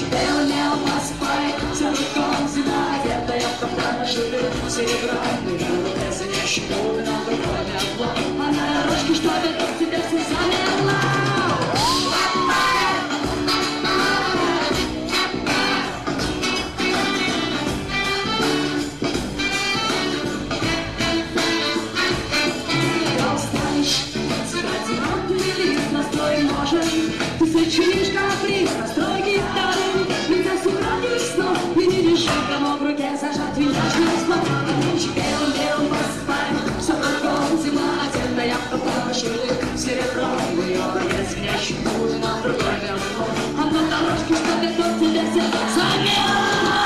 нынче белым посыпает, за руком зима, где-то я в кафтане шили серебряный, желтый звенящий губы на другой метло, а на дорожке, что ведут тебя все замерла. Ты сочинишь каприз, настрой гитары, ведь нас украдешь снов, и не реши, кому в руке зажать винтажный слов. Нынче белым посыпаем, все кругом зима, одета я в попрошили серебром, ее звенящий губы на другой верху, а на дорожке, что ведут тебя все замерла.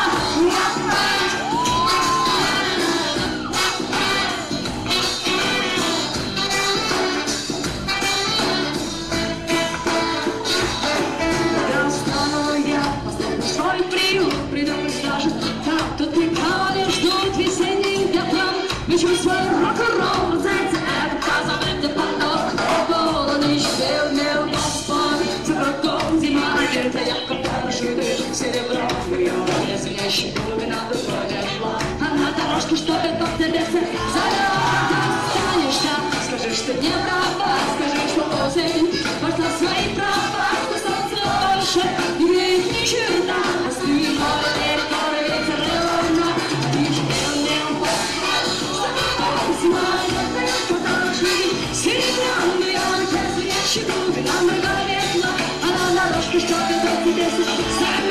Чувствую рок-н-ролл, знаете, это позабытый поток. Около нынче белым поспорь, за кругом зима, где-то я в кафтане шиты серебром, ее звенящий губы на другой метла, а на дорожке, что готов тебе залета. Останешься, скажи, что не права, скажи, что осень пошла свои права, что солнце больше не греет ни черта, а стынет море, ветер и луна. Нынче белым поспорь, серебряный огонь, звенящий губы на другой метла, а на дорожке, что ведет тебя